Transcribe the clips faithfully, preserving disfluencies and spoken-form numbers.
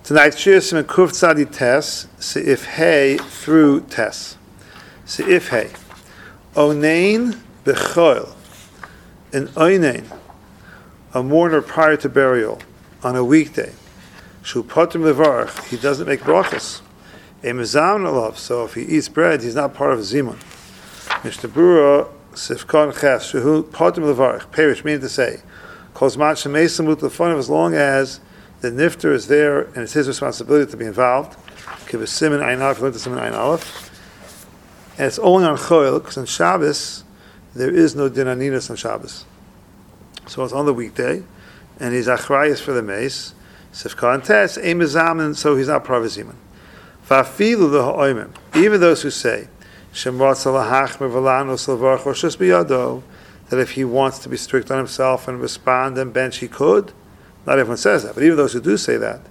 Tonight, Shir Siman Kuf Tzadi Tes, Seif Hey through Tes. Seif Hey. Onein B'choil. An Onein, a mourner prior to burial, on a weekday. Shu Potem Levarach, he doesn't make brachas. A Mezam Alav, so if he eats bread, he's not part of a Zimun. Mishnah Berurah, Sifkon Ches, Shu Potem Levarach, perish, meaning to say, Kol Zman Shemesim Mut Lefonim, as long as the nifter is there and it's his responsibility to be involved. Kiv Siman Ein Aleph, learn to Siman Ein Aleph. And it's only on Choil, because on Shabbos, there is no din aninos on Shabbos. So it's on the weekday, and he's achrayis for the mace. Sifka and Tes, Ein Mezamin, so he's not part of Zimun. Fa'afilu the ha'oimim, even those who say, Shem Ratza lahachmer v'lanu salvarch roshus biyado, that if he wants to be strict on himself and respond and bench, he could. Not everyone says that, but even those who do say that,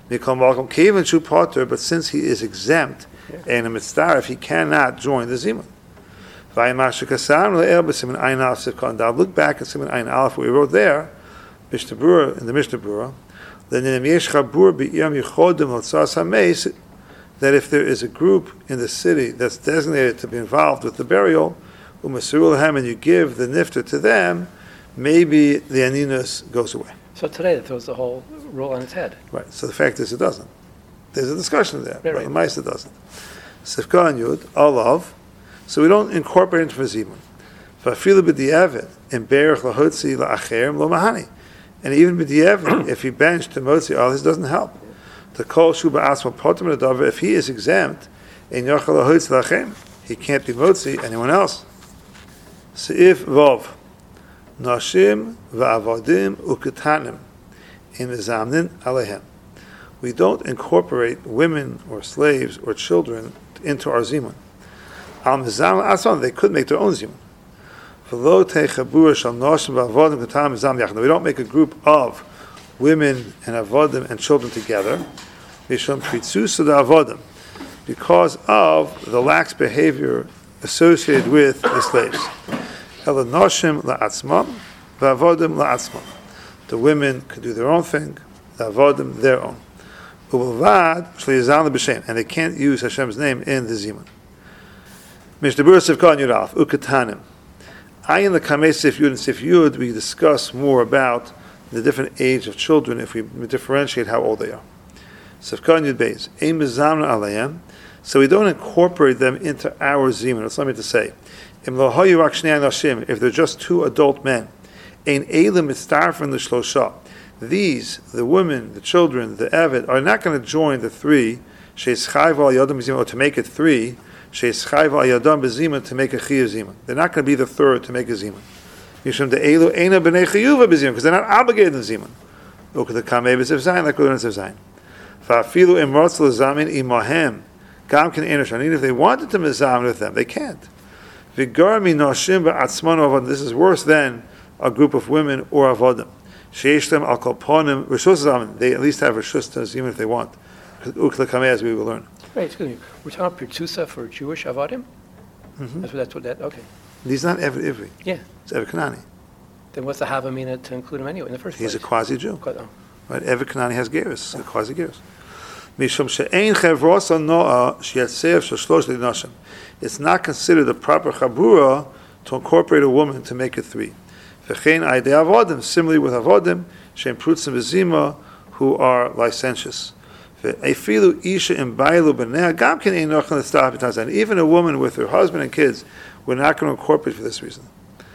but since he is exempt and a mitzvah, he cannot join the Zimun. Look back at Siman Ein Aleph, what we wrote there, Mishnah Berurah, in the Mishnah Berurah, that if there is a group in the city that's designated to be involved with the burial, and you give the nifter to them, maybe the aninus goes away. So today it throws the whole rule on its head. Right. So the fact is it doesn't. There's a discussion there, right, but right. the Maisa doesn't. Sifka and Yud, Olav. So we don't incorporate into Zimun. V'afilu b'di'evet in berach lahotzi la'acherim lo mahani. And even b'di'evet, if he benched to motzi all this doesn't help. The kol shu ba'asma potem l'davar, if he is exempt, in yochel lahotzi la'acherim, he can't be motzi anyone else. Seif vov. Nashim va'avadim uketanim in mezamnin alehem. We don't incorporate women or slaves or children into our zimun. Al mezam asan, they could make their own zimun. V'lo techabura shal nashim va'avadim uketanim mezam yachna. We don't make a group of women and avodim and children together. Mishum pritzusa da'avadim, because of the lax behavior associated with the slaves. The women could do their own thing, the avodim their own. And they can't use Hashem's name in the Zimun. Mishnah Berurah Sivka Yudalef, Uketanim. I in the Kamei Sif Yud and Sif Yud, we discuss more about the different age of children if we differentiate how old they are. Sivka Yud Beis, Ein Mezamna Alayim, so we don't incorporate them into our Zimun. That's something to say. If they're just two adult men, these, the women, the children, the Eved, are not going to join the three, or to make it three, to make a Chiyuv Zimun. They're not going to be the third to make a Zimun. Because they're not obligated in Zimun. Look at the Kamei B'Ziv like we learned in Ziv Zayin. Even if they wanted to mezam with them, they can't. This is worse than a group of women or avodim. They at least have reshus even if they want. As we will learn. Right, excuse me. We're talking about pirtusa for Jewish avodim? Mm-hmm. That's what that's what that. Okay. He's not Eved Ivri. Yeah. It's Eved Kanani. Then what's the Havamina to include him anyway in the first place? He's a quasi Jew. Oh. Right. Eved Kanani has gerus, a quasi gerus. It's not considered a proper chabura to incorporate a woman to make it three. Similarly with avodim, who are licentious. And even a woman with her husband and kids, we're not going to incorporate for this reason.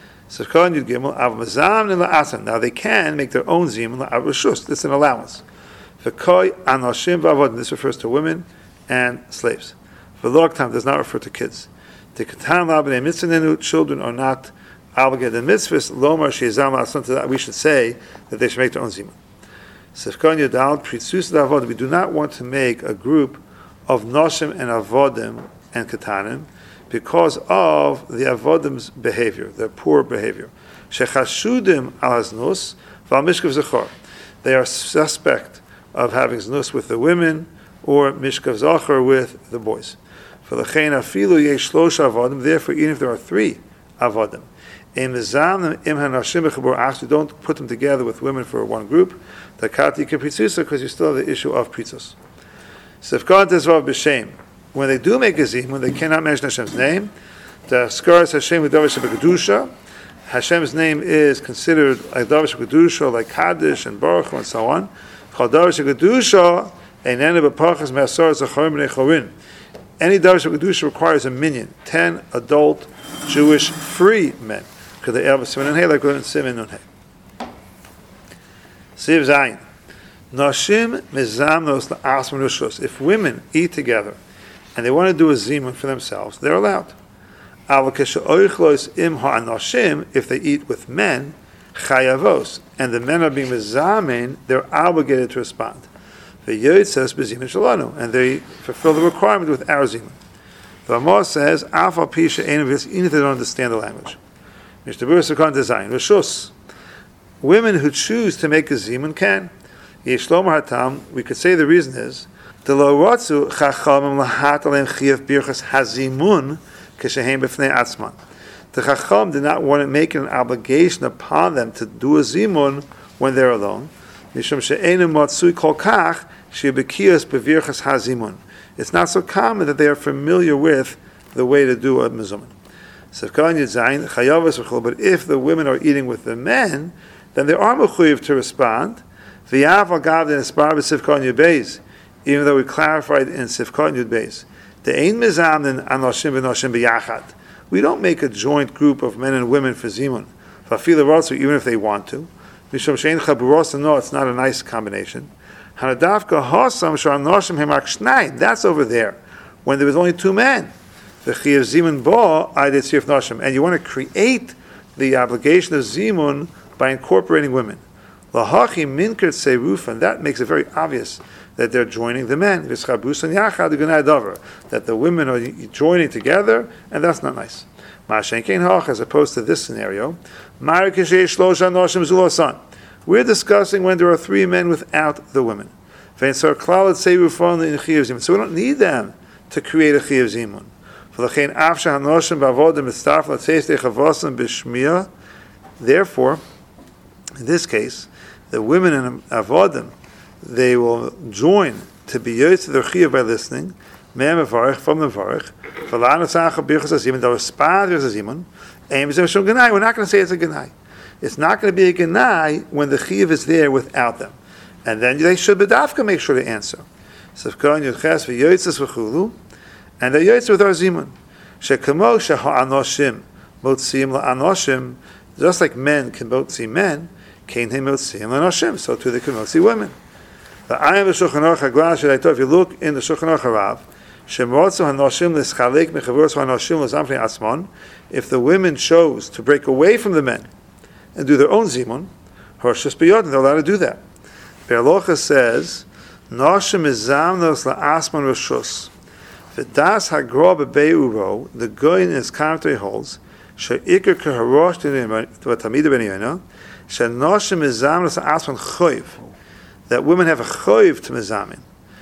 Now they can make their own zimun. It's an allowance. This refers to women and slaves. For long time does not refer to kids. Children are not obligated in mitzvahs. We should say that they should make their own zimun. We do not want to make a group of noshim and avodim and ketanim because of the avodim's behavior, their poor behavior. They are suspect of having znus with the women or mishkav zachar with the boys. For the chein afilu yesh shlosh avodim. Therefore, even if there are three avodim, Ein mezamnim im hanashim b'chabur ach, you don't put them together with women for one group. Takati kepritzusa, because you still have the issue of pritzus. Sifkon tezvav b'shem. When they do make a zim, when they cannot mention Hashem's name, the skaras Hashem v'davish b'kedusha. Hashem's name is considered like davish b'kedusha, like kaddish and baruch and so on. Chol davish b'kedusha einenu b'pachas me'asar zacharim b'nei chorin. Any davish b'kedusha requires a minyan, ten adult Jewish free men. Because they have a siman and hey, like in siman and hey. Siv zayin. Nashim mezamnos la'asman ushus. If women eat together and they want to do a zimun for themselves, they're allowed. If they eat with men, chayavos, and the men are being mezamin, they're obligated to respond. And they fulfill the requirement with our zimun. The Ramah says, even if they don't understand the language. Women who choose to make a zimun can. We could say the reason is the Chacham did not want to make it an obligation upon them to do a zimun when they're alone. It's not so common that they are familiar with the way to do a mizuman. But if the women are eating with the men, then they are mechuyev to respond. Even though we clarified in Sifkon Yud Beis, we don't make a joint group of men and women for zimun, even if they want to. No, it's not a nice combination. That's over there, when there was only two men. And you want to create the obligation of zimun by incorporating women. And that makes it very obvious that they're joining the men. That the women are joining together, and that's not nice. As opposed to this scenario, we're discussing when there are three men without the women. So we don't need them to create a chiyuv zimun. Therefore, in this case, the women in avodim, they will join to be yotze to their chiyuv by listening, from the varich, we're not going to say it's a genai. It's not going to be a genai when the chiyuv is there without them. And then they should bedafka make sure to answer. And they're yotze with our zimun. Just like men can motzi men, so too they can motzi women. The ayam v'shulchan aruch hagla shelaito. If you look in the Shulchan Aruch Harav, shemrotzu hanoshim l'schalek mechavuros hanoshim l'zamfnei atzmon. If the women chose to break away from the men and do their own zimun, harshus biyodin, they're allowed to do that. Be'alocha says, noshim izamnos la'asmon rishus. V'das hagroh b'be'uro, the goy in his commentary holds, she'ikar keharosh t'tamida ben yonah, she'noshim izamnos la'asmon choiv. That women have a choiv to mezamin.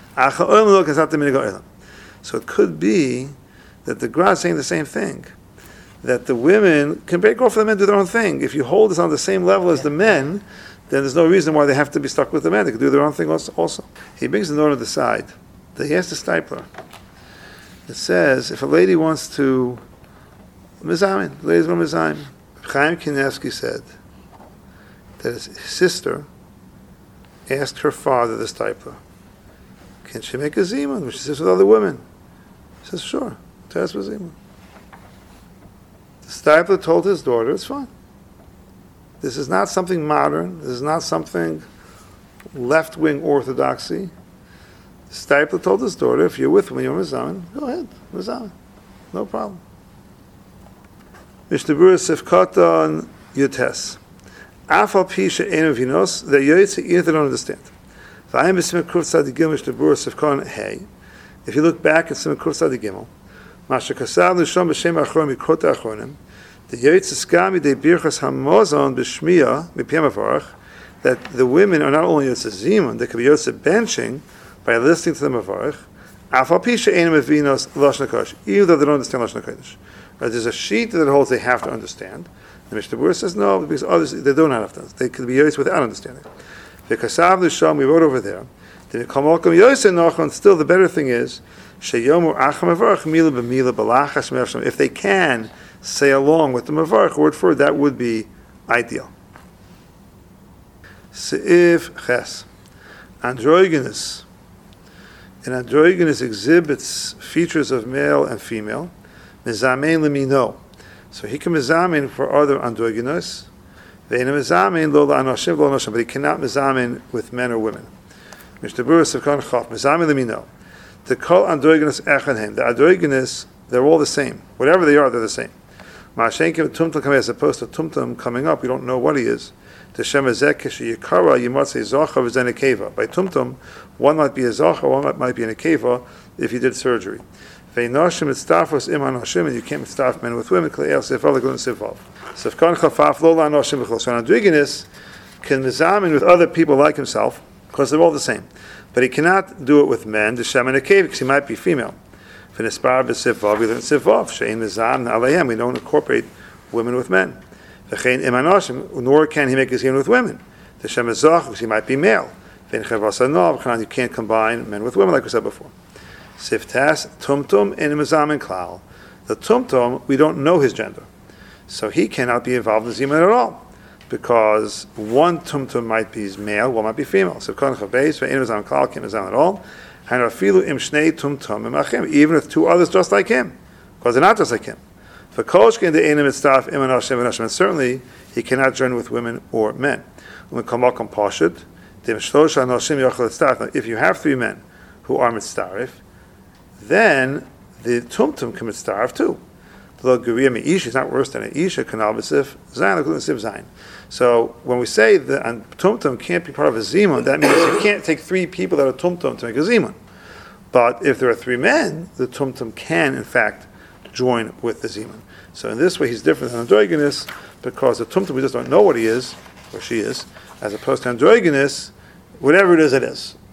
So it could be that the Gra is saying the same thing. That the women can break off for the men do their own thing. If you hold this on the same level as the men, then there's no reason why they have to be stuck with the men. They can do their own thing also. He brings the note on the side. That he has the stipler. It says, if a lady wants to mezamin, ladies want mezamin. Chaim Kanievsky said that his sister asked her father, the stipler, can she make a zimun when she sits with other women? He says, sure, test for zimun. The stipler told his daughter, it's fine. This is not something modern. This is not something left-wing orthodoxy. The stipler told his daughter, if you're with me, you're mezamin, go ahead, mezamin. No problem. Mishnah Sifkatan Yutes. Afal Pisha Ein Vinos, the Yotze either they don't understand. If you look back at Simon Kuf Tzadi Gimel, Masha Kasav Nishom B'Shem Achron Mikota Achronim, the Yotze Skami De Birchas Hamozon B'Shmiya Mipiyam Avarach, that the women are not only Yotze Zimun, they can be Yotze benching by listening to the Mavarach. Afal Pisha Ein Vinos Lashon HaKodesh, even though they don't understand Lashon HaKodesh. But there's a sheet that holds they have to understand. The Mishnah Berurah says no, because others they don't have to. They could be yoyis without understanding. The Kasav L'Sham we wrote over there. Then still the better thing is if they can say along with the mavarch word for it, that would be ideal. Seif ches, androgynous. An androgynous exhibits features of male and female. Mizamein lemino, so he can mizamein for other androgynous. Ve'ena mizamein lo la'anoshim lo anoshim, but he cannot mizamein with men or women. Mishnah Berurah Sevkan Chaf mizamein lemino. The kol androgynous echanhem. The androgynous, they're all the same. Whatever they are, they're the same. Ma'ashenkim tumtum kamei, as opposed to tumtum coming up, we don't know what he is. The shem ezek yikara yimatzei zacha v'zen akeva. By tumtum, one might be a zacha, one might be an akeva if you did surgery. Ve'noshim mitztafos im anoshim, and you can't mitztaf men with women. Klei el sefav l'glun sefav. Sevkan chafaf lo la'anoshim v'chol. So an androgynous can mizamin with other people like himself, because they're all the same. But he cannot do it with men, the shem and akeva, because he might be female. V'nispar b'sefav, we learn sefav, she'in mizam na'alayim, we don't incorporate women with men. V'chein im anoshim, nor can he make his union with women. The shem is zach, because he might be male. V'in chavasa nov, you can't combine men with women, like we said before. Siftas, tumtum, in mizamin klal. The tumtum, we don't know his gender. So he cannot be involved in zimun at all. Because one tumtum might be male, one might be female. So kon chabeis ve'in mizam klal can't mizam at all. And afilu im shnei tumtum imachim, even with two others just like him, because they're not just like him. For kolshkin the enim mitztaf im anoshim v'anoshim, and certainly he cannot join with women or men. When kamakam pashut, dim shlosha anoshim yochel mitztaf. If you have three men who are mitztarif, then the tumtum can mitztarif too. The guriyah me'ish is not worse than an isha kanal b'sif zayin l'sif zayin. So when we say that a tumtum can't be part of a zimun, that means you can't take three people that are tumtum to make a zimun. But if there are three men, the tumtum can in fact join with the zimun. So in this way, he's different than androgynous, because the tumtum we just don't know what he is or she is, as opposed to androgynous, whatever it is, it is.